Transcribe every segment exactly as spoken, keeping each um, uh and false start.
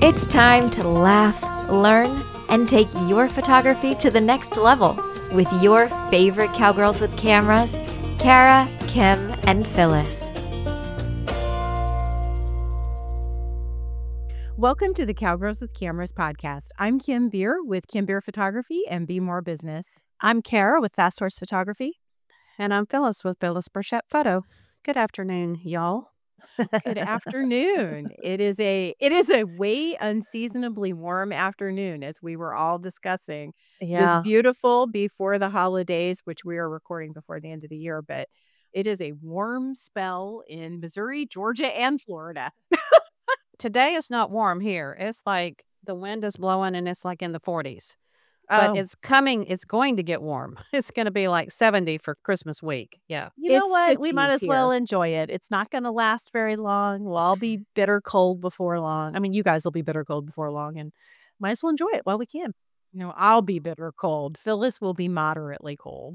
It's time to laugh, learn, and take your photography to the next level with your favorite cowgirls with cameras, Kara, Kim, and Phyllis. Welcome to the Cowgirls with Cameras podcast. I'm Kim Beer with Kim Beer Photography and Be More Business. I'm Kara with Fast Horse Photography. And I'm Phyllis with Phyllis Burchett Photo. Good afternoon, y'all. Good afternoon. It is a it is a way unseasonably warm afternoon, as we were all discussing. Yeah. This beautiful before the holidays, which we are recording before the end of the year, but it is a warm spell in Missouri, Georgia, and Florida. Today is not warm here. It's like the wind is blowing and it's like in the forties. But Oh, it's coming, it's going to get warm. It's going to be like seventy for Christmas week. Yeah. You know It's what? We might fifties as well here. enjoy it. It's not going to last very long. We'll all be bitter cold before long. I mean, you guys will be bitter cold before long, and might as well enjoy it while we can. you know, I'll be bitter cold. Phyllis will be moderately cold.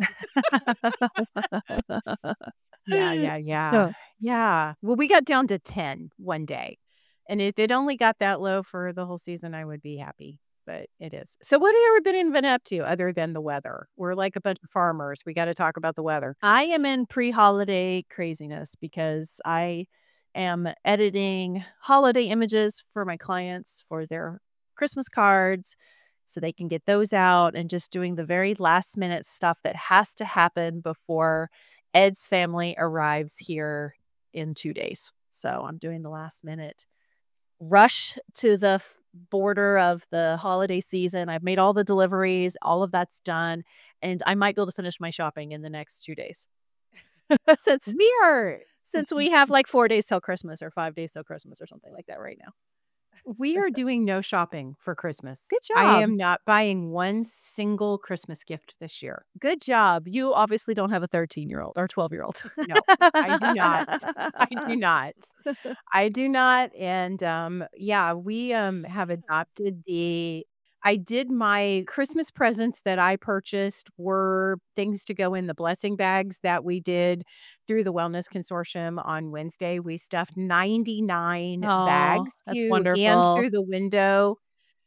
Yeah, yeah, yeah. Yeah. Well, we got down to ten one day. And if it only got that low for the whole season, I would be happy. But it is. So what have you ever been been up to other than the weather? We're like a bunch of farmers. We got to talk about the weather. I am in pre-holiday craziness because I am editing holiday images for my clients for their Christmas cards so they can get those out, and just doing the very last minute stuff that has to happen before Ed's family arrives here in two days. So I'm doing the last minute rush to the f- border of the holiday season. I've made all the deliveries, all of that's done, and I might be able to finish my shopping in the next two days. since We are since we have like four days till Christmas or five days till Christmas or something like that right now. we are doing no shopping for Christmas. Good I job. am not buying one single Christmas gift this year. Good job. You obviously don't have a thirteen-year-old or twelve-year-old. No, I do not. I do not. I do not. And um, yeah, we um have adopted the I did my Christmas presents that I purchased were things to go in the blessing bags that we did through the Wellness Consortium on Wednesday. We stuffed ninety-nine Oh, bags that's to hand wonderful. through the window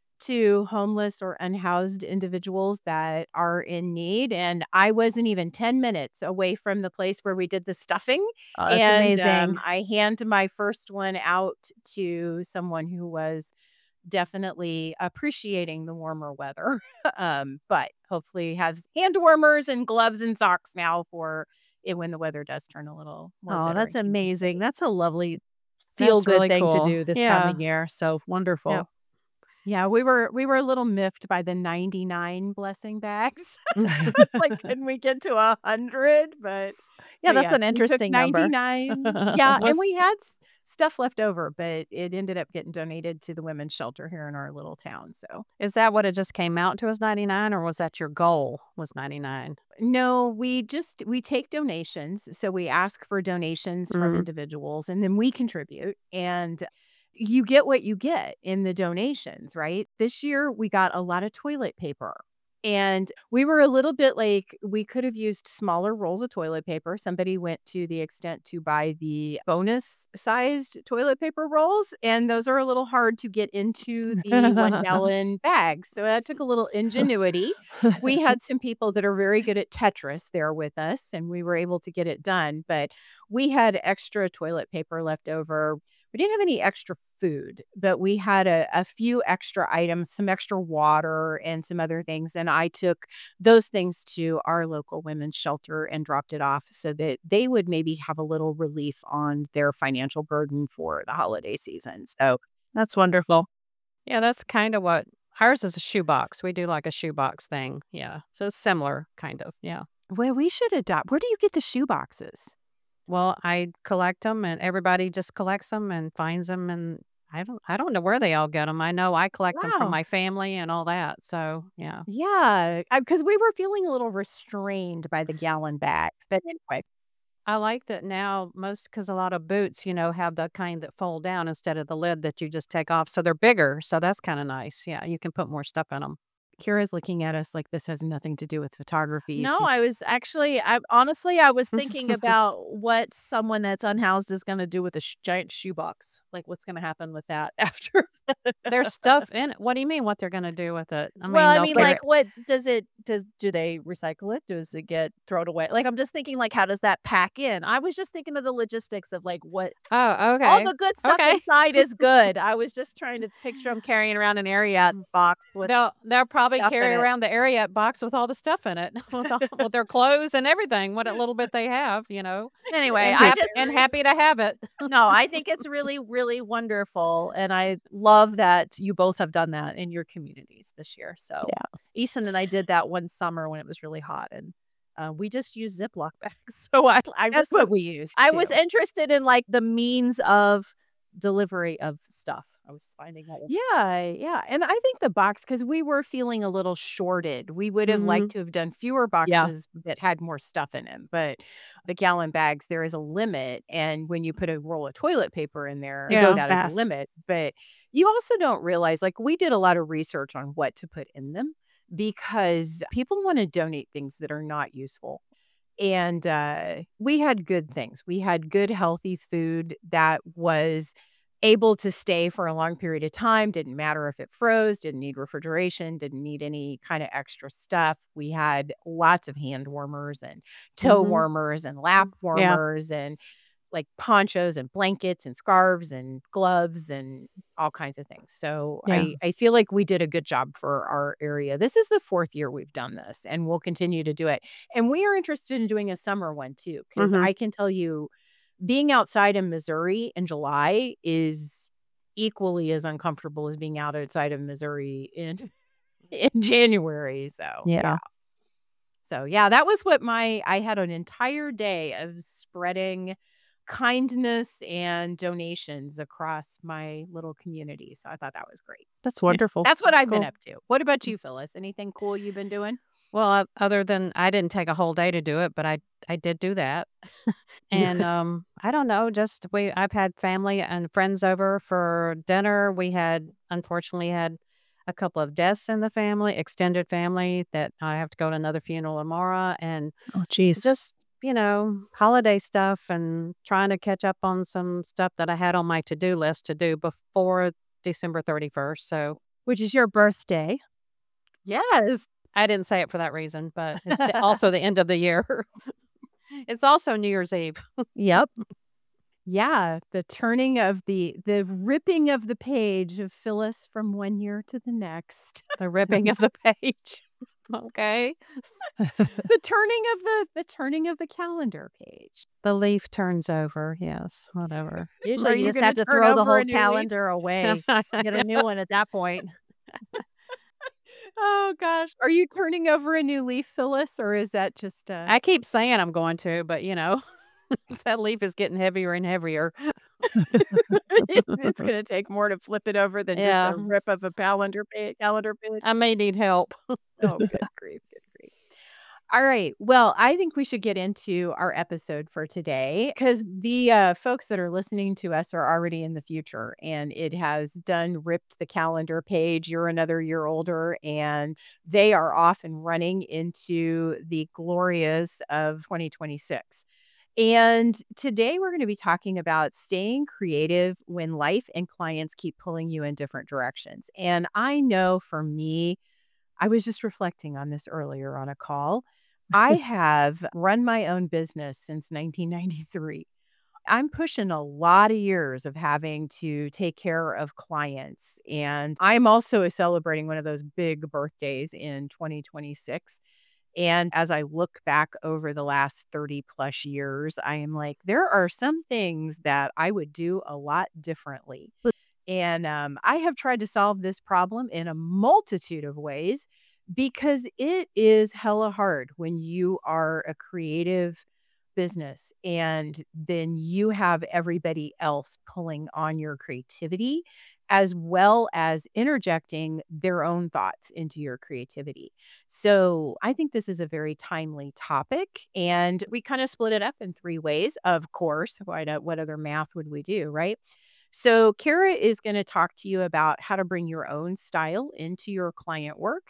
to homeless or unhoused individuals that are in need. And I wasn't even ten minutes away from the place where we did the stuffing. Oh, that's And amazing. um, I hand my first one out to someone who was definitely appreciating the warmer weather. um, but hopefully has hand warmers and gloves and socks now for it when the weather does turn a little more Oh, bitter that's and Kansas amazing. City. That's a lovely That's feel-good really thing to cool. do this time Yeah. of year. So wonderful. Yep. Yeah, we were we were a little miffed by the ninety-nine blessing bags. It's like, can we get to a hundred? But Yeah, but that's yes, an we took interesting number. ninety-nine. Yeah, and Was we had s- stuff left over, but it ended up getting donated to the women's shelter here in our little town. So is that what it just came out to as ninety-nine, or was that your goal was ninety-nine? no, we just we take donations. So we ask for donations from Mm. individuals and then we contribute. And you get what you get in the donations, right? This year we got a lot of toilet paper. And we were a little bit like we could have used smaller rolls of toilet paper. Somebody went to the extent to buy the bonus sized toilet paper rolls, and those are a little hard to get into the one gallon bags. So that took a little ingenuity. We had some people that are very good at Tetris there with us, and we were able to get it done. But we had extra toilet paper left over. We didn't have any extra food, but we had a, a few extra items, some extra water and some other things. And I took those things to our local women's shelter and dropped it off so that they would maybe have a little relief on their financial burden for the holiday season. So That's wonderful. Yeah, that's kind of what ours is a shoebox. We do like a shoebox thing. Yeah. So it's similar, kind of. Yeah. well, we should adopt. Where do you get the shoe boxes? Well, I collect them, and everybody just collects them and finds them, and I don't I don't know where they all get them. I know I collect them from Wow. my family and all that. So, yeah. Yeah, because we were feeling a little restrained by the gallon bag. But anyway, I like that now most because a lot of boots, you know, have the kind that fold down instead of the lid that you just take off. So they're bigger. So that's kind of nice. Yeah, you can put more stuff in them. Kira's looking at us like this has nothing to do with photography. No, To I was actually I honestly, I was thinking about what someone that's unhoused is gonna do with a sh giant shoebox. Like, what's gonna happen with that after. There's stuff in it. What do you mean what they're gonna do with it? I Well, mean, I they'll mean, carry like, what does it does do they recycle it? Does it get thrown away? Like, I'm just thinking, like, how does that pack in? I was just thinking of the logistics of, like, what Oh, all okay. the good stuff Okay. inside is good. I was just trying to picture them carrying around an Ariat box with They'll they'll probably stuff in carry it. around the Ariat box with all the stuff in it, with all with their clothes and everything, what a little bit they have, you know, Anyway, and I happy just and happy to have it. No, I think it's really, really wonderful, and I love that you both have done that in your communities this year. So, Yeah. Easton and I did that one summer when it was really hot, and uh, we just used Ziploc bags. So I, I That's just what was, we used I too. was interested in like the means of delivery of stuff. I was finding that. Yeah, yeah. And I think the box, because we were feeling a little shorted. We would have liked Mhm. to have done fewer Yeah. boxes that had more stuff in them. But the gallon bags, there is a limit. And when you put a roll of toilet paper in there, It Yeah. goes that is a fast. limit. But you also don't realize, like, we did a lot of research on what to put in them because people want to donate things that are not useful. And uh, we had good things. We had good, healthy food that was able to stay for a long period of time. Didn't matter if it froze, didn't need refrigeration, didn't need any kind of extra stuff. We had lots of hand warmers and toe Mhm. warmers and lap Yeah. warmers and like ponchos and blankets and scarves and gloves and all kinds of things. So Yeah. I, I feel like we did a good job for our area. This is the fourth year we've done this and we'll continue to do it. And we are interested in doing a summer one too, because Mhm. I can tell you being outside in Missouri in July is equally as uncomfortable as being out outside of Missouri in in January. So Yeah. yeah. So yeah, that was what my I had an entire day of spreading kindness and donations across my little community. So I thought that was great. That's wonderful. That's what That's I've been cool. up to. What about you, Phyllis? Anything cool you've been doing? Well, o other than I didn't take a whole day to do it, but I I did do that. And, um, I don't know, just we I've had family and friends over for dinner. We had unfortunately had a couple of deaths in the family, extended family that I have to go to another funeral tomorrow, and Oh, geez. just, you know, holiday stuff and trying to catch up on some stuff that I had on my to-do list to do before December thirty-first. So Which is your birthday. Yes. I didn't say it for that reason, but it's the also the end of the year. It's also New Year's Eve. Yep. Yeah, the turning of the the ripping of the page of Phyllis from one year to the next. The ripping of the page. Okay. The turning of the the turning of the calendar page. The leaf turns over. Yes, whatever. Are Usually you you just gonna have to turn throw the over a whole new leaf? calendar away. Get a new one at that point. Oh gosh. Are you turning over a new leaf, Phyllis, or is that just uh I keep saying I'm going to, but you know, that leaf is getting heavier and heavier. it's gonna take more to flip it over than Yeah. just a rip of a calendar page calendar page? I may need help. Oh, good grief, good grief. All right. Well, I think we should get into our episode for today because the uh, folks that are listening to us are already in the future and it has done ripped the calendar page. You're another year older and they are off and running into the glorious of twenty twenty-six. And today we're going to be talking about staying creative when life and clients keep pulling you in different directions. And I know for me, I was just reflecting on this earlier on a call. I have run my own business since nineteen ninety-three. I'm pushing a lot of years of having to take care of clients. And I'm also celebrating one of those big birthdays in twenty twenty-six. And as I look back over the last thirty plus years, I am like, there are some things that I would do a lot differently. And um, I have tried to solve this problem in a multitude of ways because it is hella hard when you are a creative business and then you have everybody else pulling on your creativity as well as interjecting their own thoughts into your creativity. So I think this is a very timely topic and we kind of split it up in three ways. Of course, why not, what other math would we do, right? So Kara is going to talk to you about how to bring your own style into your client work.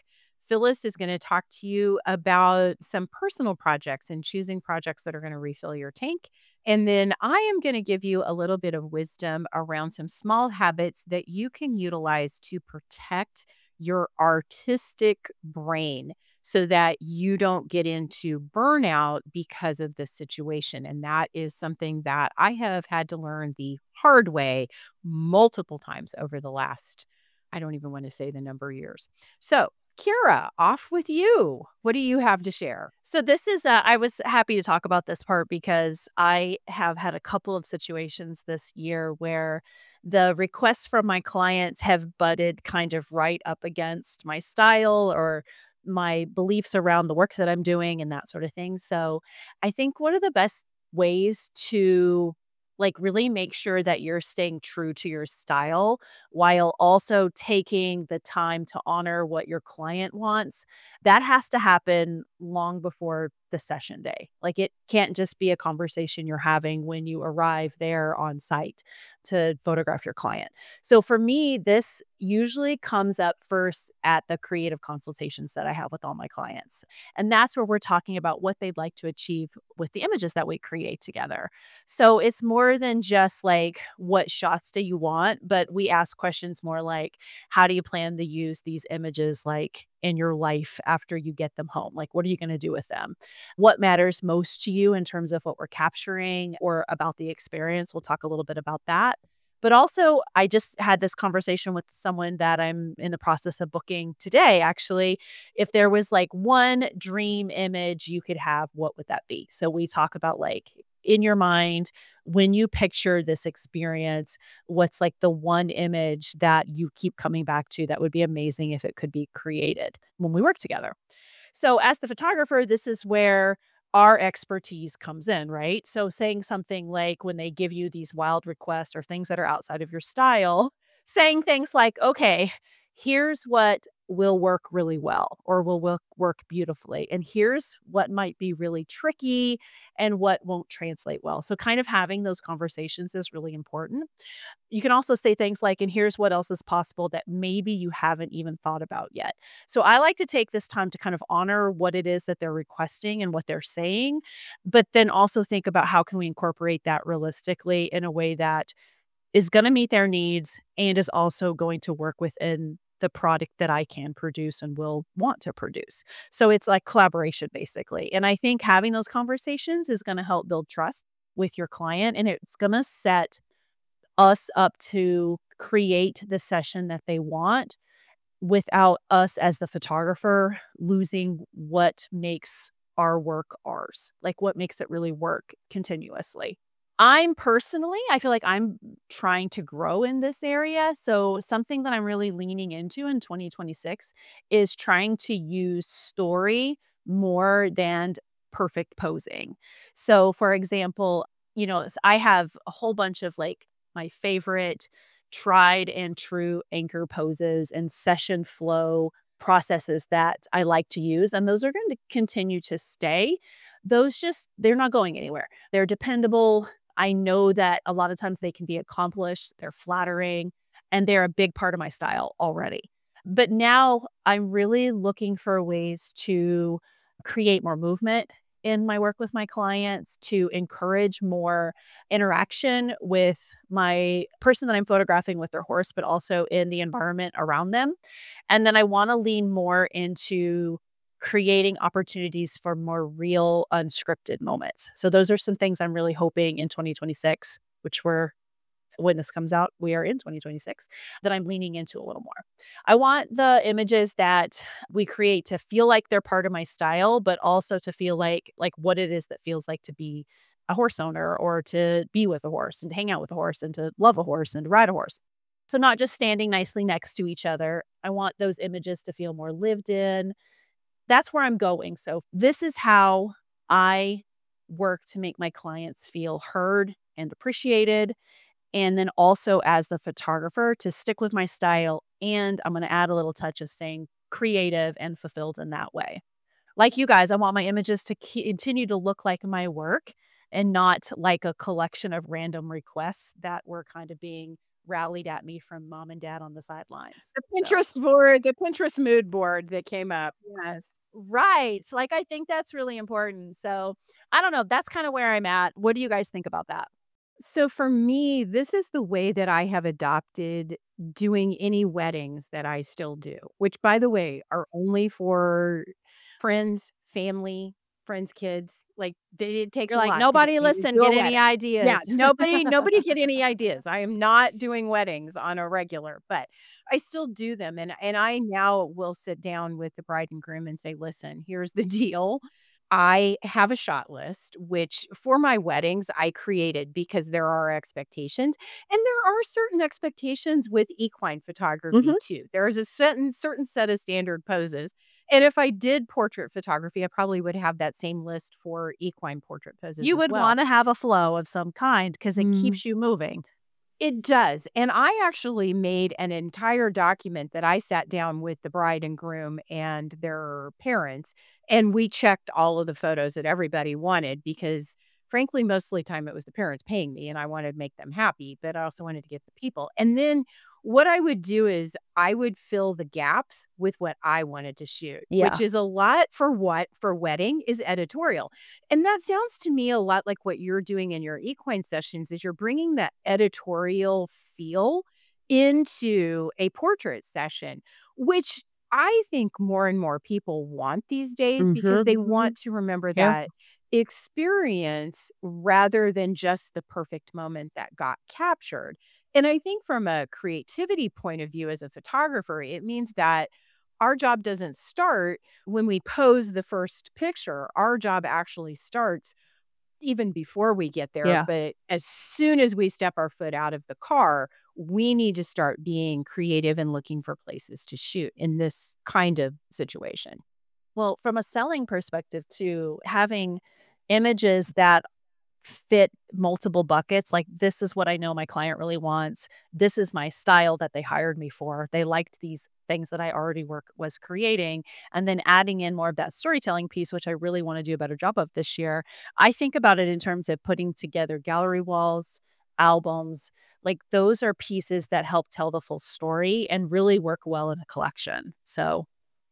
Phyllis is going to talk to you about some personal projects and choosing projects that are going to refill your tank. And then I am going to give you a little bit of wisdom around some small habits that you can utilize to protect your artistic brain so that you don't get into burnout because of this situation. And that is something that I have had to learn the hard way multiple times over the last, I don't even want to say the number of years. So, Kira, off with you. What do you have to share? So this is, uh, I was happy to talk about this part because I have had a couple of situations this year where the requests from my clients have butted kind of right up against my style or my beliefs around the work that I'm doing and that sort of thing. So I think one of the best ways to like really make sure that you're staying true to your style while also taking the time to honor what your client wants, that has to happen long before the session day. Like it can't just be a conversation you're having when you arrive there on site to photograph your client. So for me, this usually comes up first at the creative consultations that I have with all my clients. And that's where we're talking about what they'd like to achieve with the images that we create together. So it's more than just like, what shots do you want? But we ask questions more like, how do you plan to use these images like in your life after you get them home? Like, what are you going to do with them? What matters most to you in terms of what we're capturing or about the experience? We'll talk a little bit about that. But also, I just had this conversation with someone that I'm in the process of booking today, actually. If there was like one dream image you could have, what would that be? So we talk about like in your mind, when you picture this experience, what's like the one image that you keep coming back to that would be amazing if it could be created when we work together? So as the photographer, this is where our expertise comes in, right? So saying something like when they give you these wild requests or things that are outside of your style, saying things like, okay, here's what will work really well or will work, work beautifully. And here's what might be really tricky and what won't translate well. So kind of having those conversations is really important. You can also say things like, and here's what else is possible that maybe you haven't even thought about yet. So I like to take this time to kind of honor what it is that they're requesting and what they're saying, but then also think about how can we incorporate that realistically in a way that is going to meet their needs and is also going to work within the product that I can produce and will want to produce. So it's like collaboration basically. And I think having those conversations is going to help build trust with your client, and it's going to set us up to create the session that they want without us as the photographer losing what makes our work ours, like what makes it really work continuously. I'm personally, I feel like I'm trying to grow in this area. So something that I'm really leaning into in twenty twenty-six is trying to use story more than perfect posing. So for example, you know, s- I have a whole bunch of like my favorite tried and true anchor poses and session flow processes that I like to use. And those are going to continue to stay. Those just, they're not going anywhere. They're dependable. I know that a lot of times they can be accomplished, they're flattering, and they're a big part of my style already. But now I'm really looking for ways to create more movement in my work with my clients, to encourage more interaction with my person that I'm photographing with their horse, but also in the environment around them. And then I want to lean more into creating opportunities for more real unscripted moments. So those are some things I'm really hoping in twenty twenty-six, which we're when this comes out, we are in twenty twenty-six, that I'm leaning into a little more. I want the images that we create to feel like they're part of my style, but also to feel like like what it is that feels like to be a horse owner or to be with a horse and to hang out with a horse and to love a horse and to ride a horse. So not just standing nicely next to each other. I want those images to feel more lived in. That's where I'm going. So this is how I work to make my clients feel heard and appreciated. And then also as the photographer to stick with my style. And I'm going to add a little touch of staying creative and fulfilled in that way. Like you guys, I want my images to ke- continue to look like my work and not like a collection of random requests that were kind of being rallied at me from mom and dad on the sidelines. The So, Pinterest board, the Pinterest mood board that came up. yes. Right. So, like, I think that's really important. So, I don't know. That's kind of where I'm at. What do you guys think about that? So for me, this is the way that I have adopted doing any weddings that I still do, which by the way, are only for friends, family, friends' kids. Like they, it takes You're a like, lot to get nobody me to listen, do a get any wedding. Yeah, ideas. nobody, nobody get any ideas. I am not doing weddings on a regular, but I still do them. And and I now will sit down with the bride and groom and say, listen, here's the deal. I have a shot list, which for my weddings I created because there are expectations. And there are certain expectations with equine photography Mhm. too. There is a certain certain set of standard poses. And if I did portrait photography, I probably would have that same list for equine portrait poses You as would well. want to have a flow of some kind because it Mhm. keeps you moving. It does, and I actually made an entire document that I sat down with the bride and groom and their parents, and we checked all of the photos that everybody wanted because, frankly, most of the time it was the parents paying me, and I wanted to make them happy, but I also wanted to get the people. And then what I would do is I would fill the gaps with what I wanted to shoot, which Yeah. is a lot for what for wedding is editorial. And that sounds to me a lot like what you're doing in your equine sessions is you're bringing that editorial feel into a portrait session, which I think more and more people want these days because Mhm. they Mhm. want to remember Yeah. that experience rather than just the perfect moment that got captured. And I think from a creativity point of view as a photographer, it means that our job doesn't start when we pose the first picture. Our job actually starts even before we get there. Yeah. But as soon as we step our foot out of the car, we need to start being creative and looking for places to shoot in this kind of situation. Well, from a selling perspective too, having images that fit multiple buckets, like, "This is what I know my client really wants. This is my style that they hired me for. They liked these things that I already work was creating," and then adding in more of that storytelling piece, which I really wanna do a better job of this year. I think about it in terms of putting together gallery walls, albums, like, those are pieces that help tell the full story and really work well in a collection. So,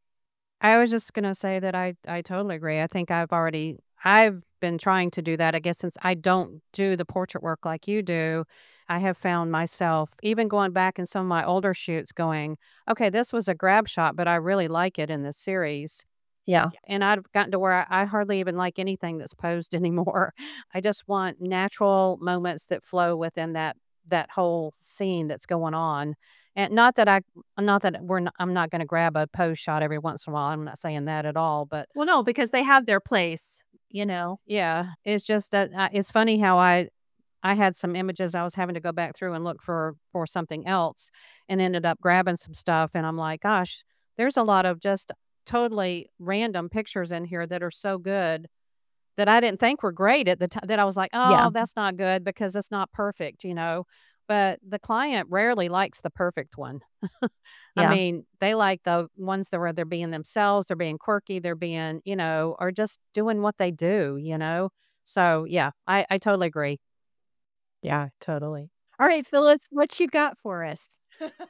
I was just gonna say that I I totally agree. I think I've already I've been trying to do that, I guess, since I don't do the portrait work like you do. I have found myself even going back in some of my older shoots going, "Okay, this was a grab shot, but I really like it in this series." yeah. And I've gotten to where I I hardly even like anything that's posed anymore. I just want natural moments that flow within that that whole scene that's going on. And not that I not that we're not, I'm not gonna grab a pose shot every once in a while. I'm not saying that at all, but Well, no, because they have their place, you know? yeah, it's just that uh, it's funny how I I had some images I was having to go back through and look for for something else and ended up grabbing some stuff and I'm like, gosh, there's a lot of just totally random pictures in here that are so good that I didn't think were great at the time that I was like, Yeah. "Oh, that's not good because it's not perfect," you know? But the client rarely likes the perfect one. I Yeah. mean, they like the ones that where they're being themselves, they're being quirky, they're being, you know, or just doing what they do, you know? So, yeah, I I totally agree. Yeah, totally. All right, Phyllis, what you got for us?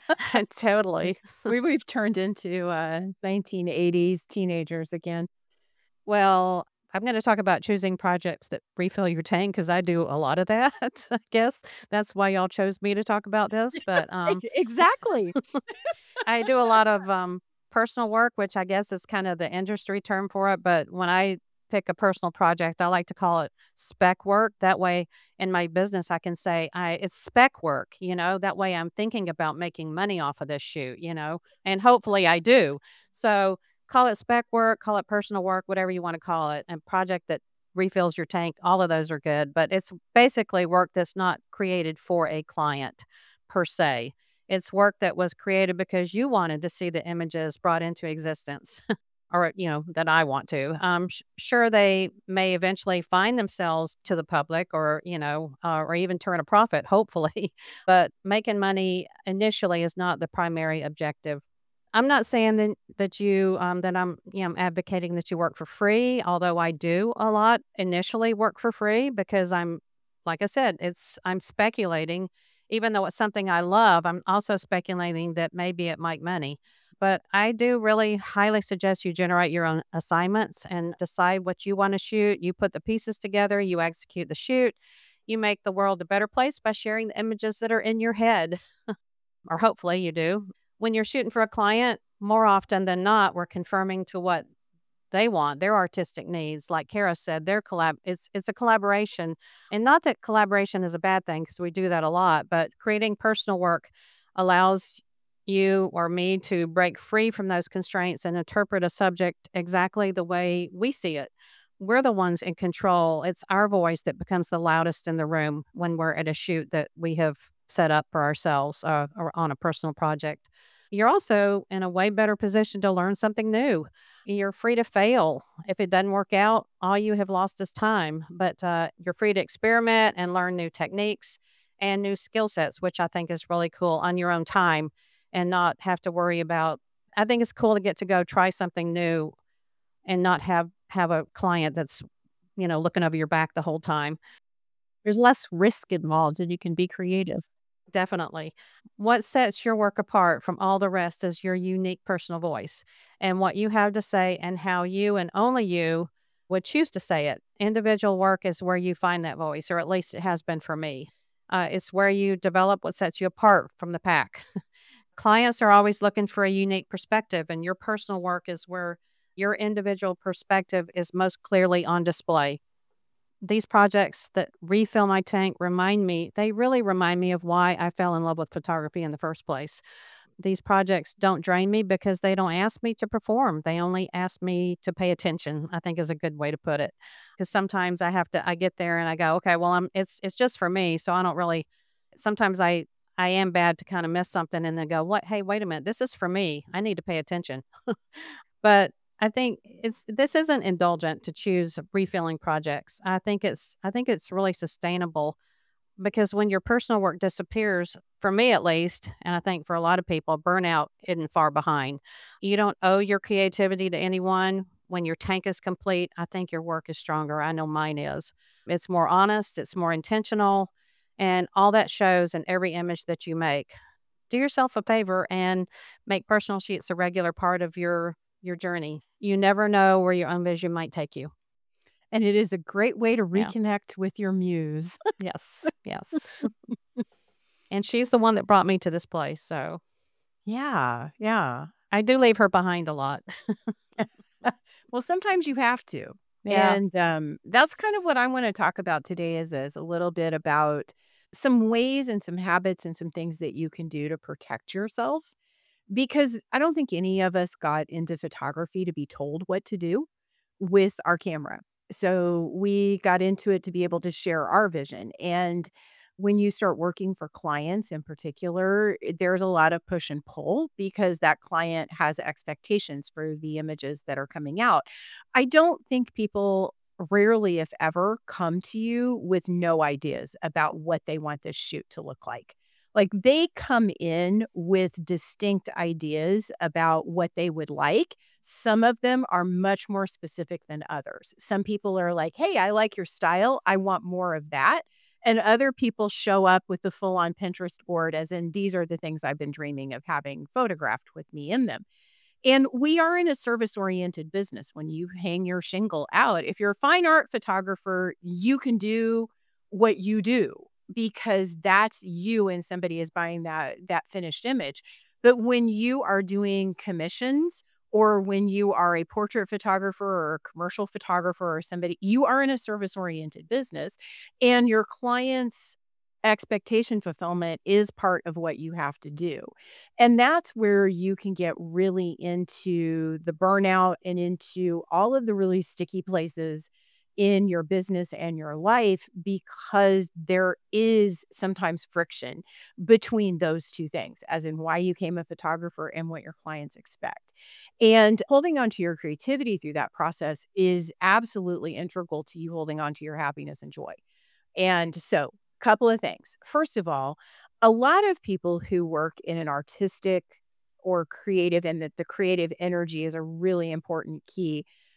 Totally. We we've turned into uh nineteen eighties teenagers again. Well, I'm gonna talk about choosing projects that refill your tank because I do a lot of that, I guess. That's why y'all chose me to talk about this, but, Ex um, exactly. I do a lot of, um, personal work, which I guess is kind of the industry term for it, but when I pick a personal project, I like to call it spec work. That way, in my business, I can say, I it's spec work, you know? That way I'm thinking about making money off of this shoot, you know? And hopefully I do. So, call it spec work, call it personal work, whatever you wanna call it, and project that refills your tank, all of those are good, but it's basically work that's not created for a client per se. It's work that was created because you wanted to see the images brought into existence or, you know, that I want to. Um, sh- sure, they may eventually find themselves to the public or, you know, uh, or even turn a profit, hopefully. But making money initially is not the primary objective. I'm not saying that, that you, um, that I'm, you know, I'm advocating that you work for free, although I do a lot initially work for free because I'm, like I said, it's, I'm speculating Even though it's something I love, I'm also speculating that maybe it might money. But I do really highly suggest you generate your own assignments and decide what you want to shoot. You put the pieces together, you execute the shoot, you make the world a better place by sharing the images that are in your head, or hopefully you do. When you're shooting for a client, more often than not, we're confirming to what they want, their artistic needs. Like Kara said, their collab it's it's a collaboration. And not that collaboration is a bad thing, because we do that a lot, but creating personal work allows you or me to break free from those constraints and interpret a subject exactly the way we see it. We're the ones in control. It's our voice that becomes the loudest in the room when we're at a shoot that we have set up for ourselves, uh, or on a personal project. You're also in a way better position to learn something new. You're free to fail. If it doesn't work out, all you have lost is time, but uh, you're free to experiment and learn new techniques and new skill sets, which I think is really cool, on your own time, and not have to worry about. I think it's cool to get to go try something new and not have have a client that's, you know, looking over your back the whole time. There's less risk involved and you can be creative. Definitely. What sets your work apart from all the rest is your unique personal voice and what you have to say, and how you and only you would choose to say it. Individual work is where you find that voice, or at least it has been for me. Uh, it's where you develop what sets you apart from the pack. Clients are always looking for a unique perspective, and your personal work is where your individual perspective is most clearly on display. These projects that refill my tank remind me, they really remind me of why I fell in love with photography in the first place. These projects don't drain me because they don't ask me to perform. They only ask me to pay attention, I think is a good way to put it. Because sometimes I have to, I get there and I go, okay, well, I'm, it's, it's just for me. So I don't really, sometimes I, I am bad to kind of miss something and then go, what? Hey, wait a minute. This is for me. I need to pay attention. But I think it's this isn't indulgent to choose refilling projects. I think it's I think it's really sustainable, because when your personal work disappears, for me at least, and I think for a lot of people, burnout isn't far behind. You don't owe your creativity to anyone. When your tank is complete, I think your work is stronger. I know mine is. It's more honest, it's more intentional, and all that shows in every image that you make. Do yourself a favor and make personal sheets a regular part of your your journey. You never know where your own vision might take you. And it is a great way to Yeah. reconnect with your muse. Yes. Yes. And she's the one that brought me to this place. So Yeah, yeah. I do leave her behind a lot. Well, sometimes you have to. Yeah. And um, that's kind of what I want to talk about today is, is a little bit about some ways and some habits and some things that you can do to protect yourself. Because I don't think any of us got into photography to be told what to do with our camera. So we got into it to be able to share our vision. And when you start working for clients in particular, i- there's a lot of push and pull because that client has expectations for the images that are coming out. I don't think people rarely, if ever, come to you with no ideas about what they want this shoot to look like. Like they come in with distinct ideas about what they would like. Some of them are much more specific than others. Some people are like, hey, I like your style. I want more of that. And other people show up with the full on Pinterest board, as in, these are the things I've been dreaming of having photographed with me in them. And we are in a service oriented business. When you hang your shingle out, if you're a fine art photographer, you can do what you do because that's you and somebody is buying that that finished image. But when you are doing commissions, or when you are a portrait photographer or a commercial photographer or somebody, you are in a service oriented business, and your clients expectation fulfillment is part of what you have to do. And that's where you can get really into the burnout and into all of the really sticky places in your business and your life, because there is sometimes friction between those two things, as in why you came a photographer and what your clients expect. And holding on to your creativity through that process is absolutely integral to you holding on to your happiness and joy. And so, couple of things. First of all, a lot of people who work in an artistic or creative, and that the creative energy is a really important key.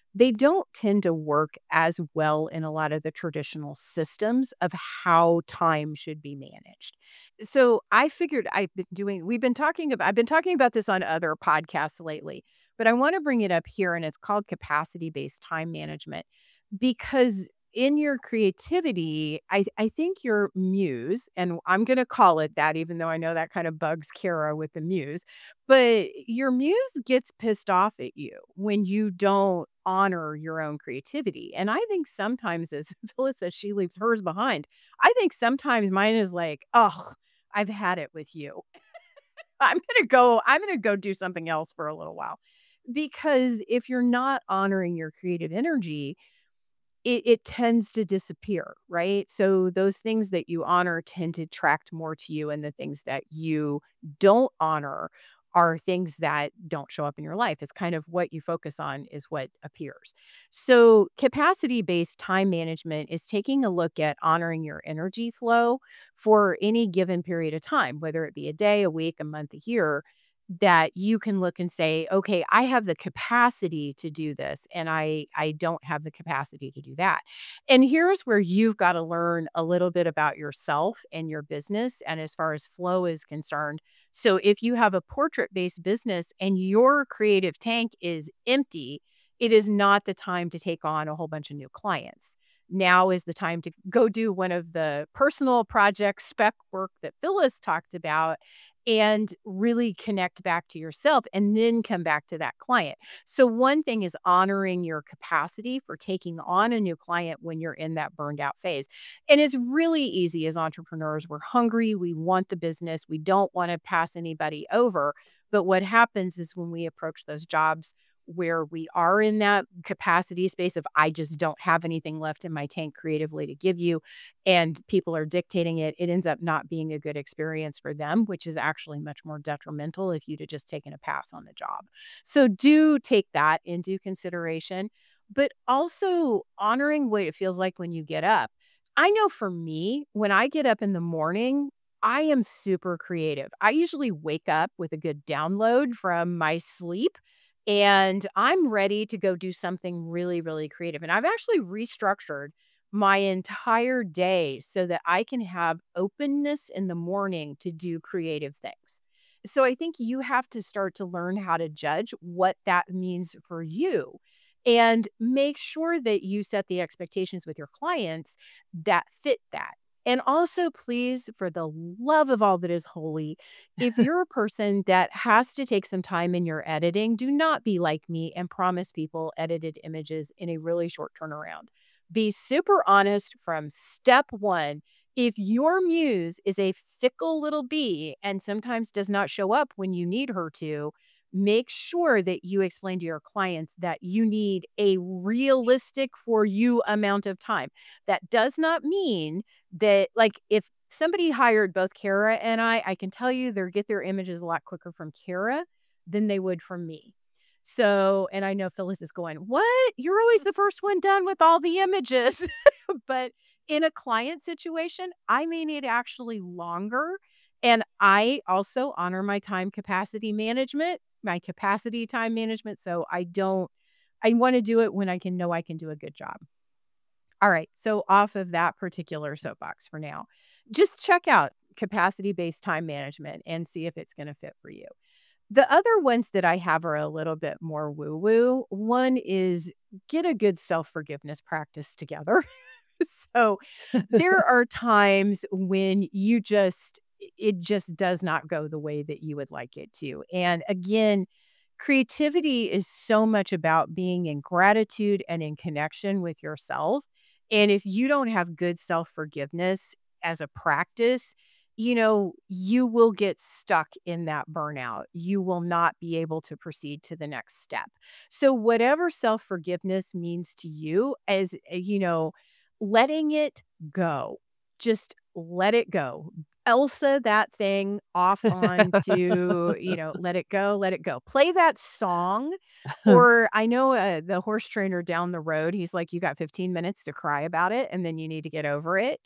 they don't tend to work as well in a lot of the traditional systems of how time should be managed. So I figured I've been doing, we've been talking about, I've been talking about this on other podcasts lately, but I want to bring it up here, and it's called capacity based time management because in your creativity, I, I think your muse, and I'm going to call it that, even though I know that kind of bugs Kara with the muse, but your muse gets pissed off at you when you don't honor your own creativity. And I think sometimes, as Phyllis says, she leaves hers behind. I think sometimes mine is like, oh, I've had it with you. I'm gonna go, I'm gonna go do something else for a little while. Because if you're not honoring your creative energy, it it tends to disappear, right? So those things that you honor tend to attract more to you, and the things that you don't honor are things that don't show up in your life. It's kind of what you focus on is what appears. So capacity-based time management is taking a look at honoring your energy flow for any given period of time, whether it be a day, a week, a month, a year, that you can look and say, okay, I have the capacity to do this and I I don't have the capacity to do that. And here's where you've got to learn a little bit about yourself and your business and as far as flow is concerned. So if you have a portrait-based business and your creative tank is empty, it is not the time to take on a whole bunch of new clients. Now is the time to go do one of the personal project spec work that Phyllis talked about and really connect back to yourself and then come back to that client. So one thing is honoring your capacity for taking on a new client when you're in that burned out phase. And it's really easy as entrepreneurs. We're hungry, we want the business, we don't want to pass anybody over. But what happens is when we approach those jobs where we are in that capacity space of I just don't have anything left in my tank creatively to give you, and people are dictating it, it ends up not being a good experience for them, which is actually much more detrimental if you'd have just taken a pass on the job. So do take that into consideration, but also honoring what it feels like when you get up. I know for me, when I get up in the morning, I am super creative. I usually wake up with a good download from my sleep and I'm ready to go do something really, really creative. And I've actually restructured my entire day so that I can have openness in the morning to do creative things. So I think you have to start to learn how to judge what that means for you and make sure that you set the expectations with your clients that fit that. And also, please, for the love of all that is holy, if you're a person that has to take some time in your editing, do not be like me and promise people edited images in a really short turnaround. Be super honest from step one. If your muse is a fickle little bee and sometimes does not show up when you need her to, make sure that you explain to your clients that you need a realistic for you amount of time. That does not mean that, like, if somebody hired both Kara and I, I can tell you they'll get their images a lot quicker from Kara than they would from me. So, and I know Phyllis is going, what? You're always the first one done with all the images. But in a client situation, I may need actually longer. And I also honor my time capacity management, my capacity time management. So I don't, I want to do it when I can know I can do a good job. All right. So off of that particular soapbox for now, just check out capacity based time management and see if it's going to fit for you. The other ones that I have are a little bit more woo woo. One is get a good self forgiveness practice together. So there are times when you just, it just does not go the way that you would like it to. And again, creativity is so much about being in gratitude and in connection with yourself. And if you don't have good self forgiveness as a practice, you know, you will get stuck in that burnout. You will not be able to proceed to the next step. So, whatever self forgiveness means to you, as uh, you know, letting it go, just let it go. Elsa that thing off onto, you know, let it go, let it go. Play that song. Or I know uh, the horse trainer down the road, he's like, you got fifteen minutes to cry about it and then you need to get over it.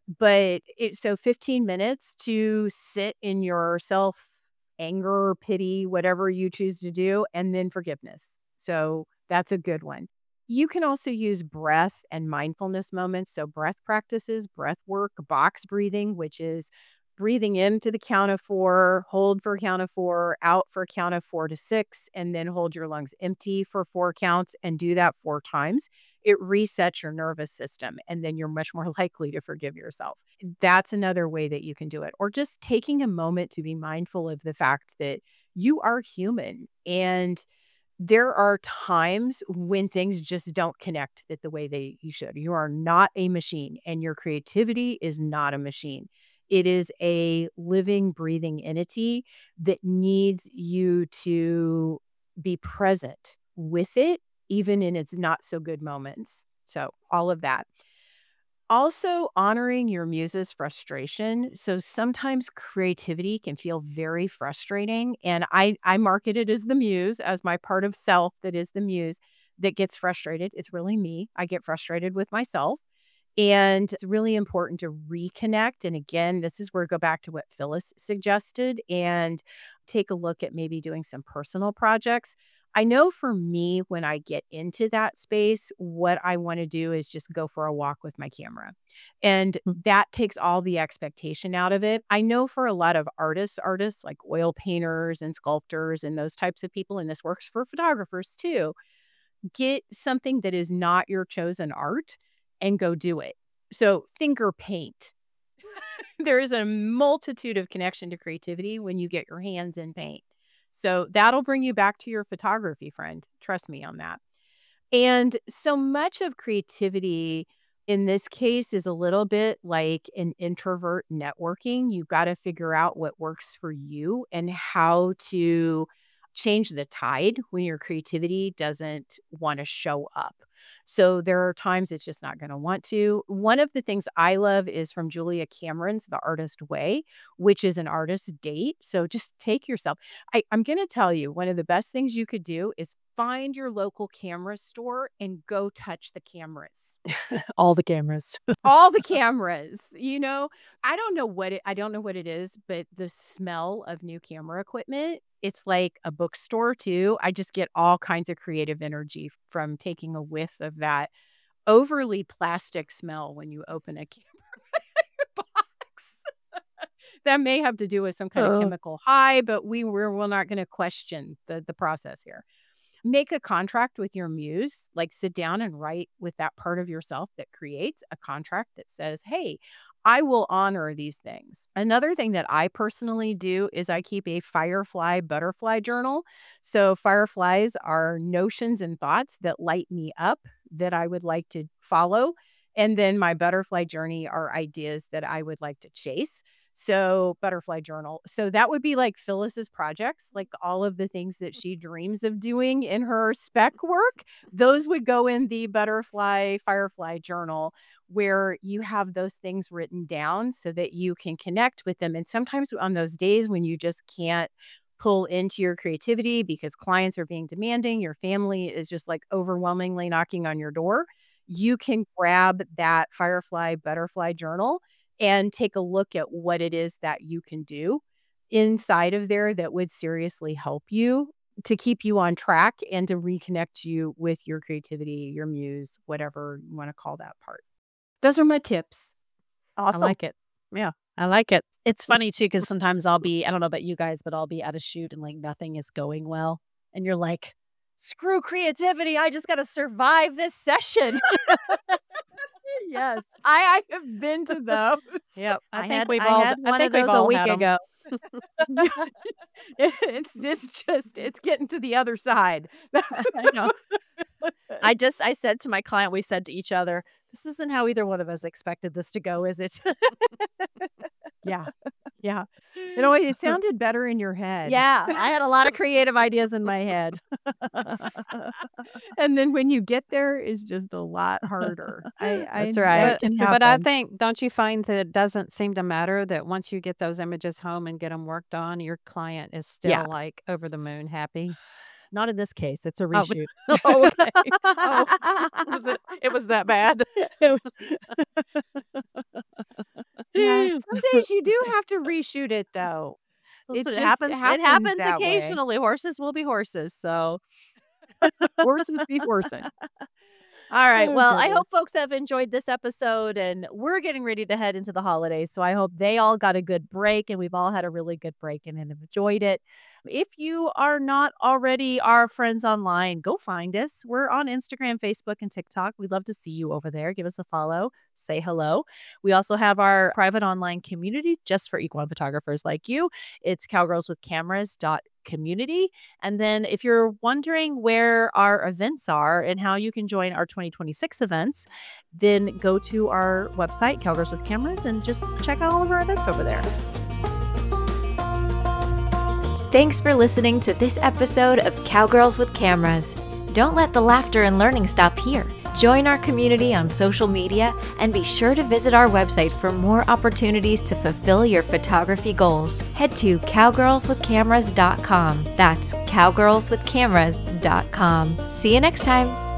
But it, so fifteen minutes to sit in your self anger, pity, whatever you choose to do, and then forgiveness. So that's a good one. You can also use breath and mindfulness moments. So, breath practices, breath work, box breathing, which is breathing into the count of four, hold for a count of four, out for a count of four to six, and then hold your lungs empty for four counts and do that four times. It resets your nervous system, and then you're much more likely to forgive yourself. That's another way that you can do it. Or just taking a moment to be mindful of the fact that you are human and there are times when things just don't connect that the way they you should. You are not a machine, and your creativity is not a machine. It is a living, breathing entity that needs you to be present with it, even in its not so good moments. So, all of that. Also, honoring your muse's frustration. So sometimes creativity can feel very frustrating. And I, I market it as the muse, as my part of self that is the muse that gets frustrated. It's really me. I get frustrated with myself. And it's really important to reconnect. And again, this is where I go back to what Phyllis suggested and take a look at maybe doing some personal projects. I know for me, when I get into that space, what I want to do is just go for a walk with my camera. And that takes all the expectation out of it. I know for a lot of artists, artists like oil painters and sculptors and those types of people, and this works for photographers too, get something that is not your chosen art and go do it. So finger paint. There is a multitude of connection to creativity when you get your hands in paint. So that'll bring you back to your photography, friend. Trust me on that. And so much of creativity in this case is a little bit like an introvert networking. You've got to figure out what works for you and how to change the tide when your creativity doesn't want to show up. So there are times it's just not going to want to. One of the things I love is from Julia Cameron's The Artist Way, which is an artist date. So just take yourself. I, I'm going to tell you, one of the best things you could do is find your local camera store and go touch the cameras. All the cameras. All the cameras, you know, I don't know what it, I don't know what it is, but the smell of new camera equipment, it's like a bookstore too. I just get all kinds of creative energy from taking a whiff of that overly plastic smell when you open a camera box. That may have to do with some kind of Oh. chemical high, but we we're, we're not going to question the, the process here. Make a contract with your muse, like sit down and write with that part of yourself that creates a contract that says, hey, I will honor these things. Another thing that I personally do is I keep a firefly butterfly journal. So fireflies are notions and thoughts that light me up that I would like to follow. And then my butterfly journey are ideas that I would like to chase. So butterfly journal. So that would be like Phyllis's projects, like all of the things that she dreams of doing in her spec work. Those would go in the butterfly firefly journal where you have those things written down so that you can connect with them. And sometimes on those days when you just can't pull into your creativity because clients are being demanding, your family is just like overwhelmingly knocking on your door, you can grab that firefly butterfly journal and take a look at what it is that you can do inside of there that would seriously help you to keep you on track and to reconnect you with your creativity, your muse, whatever you want to call that part. Those are my tips. Awesome. I like it. Yeah, I like it. It's funny too, because sometimes I'll be, I don't know about you guys, but I'll be at a shoot and like nothing is going well. And you're like, screw creativity. I just got to survive this session. Yes, I, I have been to those. Yep. I, I think had, we've I all. had I one think of we've those all a week had 'em. ago. it's it's just it's getting to the other side. I know. I just, I said to my client, we said to each other, this isn't how either one of us expected this to go, is it? Yeah, yeah. You know, it sounded better in your head. Yeah, I had a lot of creative ideas in my head. And then when you get there, it's just a lot harder. I, I That's right. That But, can but I happen. think, don't you find that it doesn't seem to matter that once you get those images home and get them worked on, your client is still Yeah. like over the moon happy? Not in this case. It's a Oh, reshoot. oh, okay. Oh, was it, it was that bad. It was- Yeah, some days you do have to reshoot it though. It Listen, it, just happens, happens It happens that way. occasionally. Horses will be horses. So Horses be horsing. All right. Oh, Well, I goodness. hope folks have enjoyed this episode, and we're getting ready to head into the holidays. So I hope they all got a good break and we've all had a really good break and have enjoyed it. If you are not already our friends online, go find us. We're on Instagram, Facebook, and TikTok. We'd love to see you over there. Give us a follow, say hello. We also have our private online community just for equine photographers like you. It's cowgirls with cameras dot community. And then if you're wondering where our events are and how you can join our twenty twenty-six events, then go to our website, Cowgirls with Cameras, and just check out all of our events over there. Thanks for listening to this episode of Cowgirls with Cameras. Don't let the laughter and learning stop here. Join our community on social media and be sure to visit our website for more opportunities to fulfill your photography goals. Head to cowgirls with cameras dot com. That's cowgirls with cameras dot com. See you next time.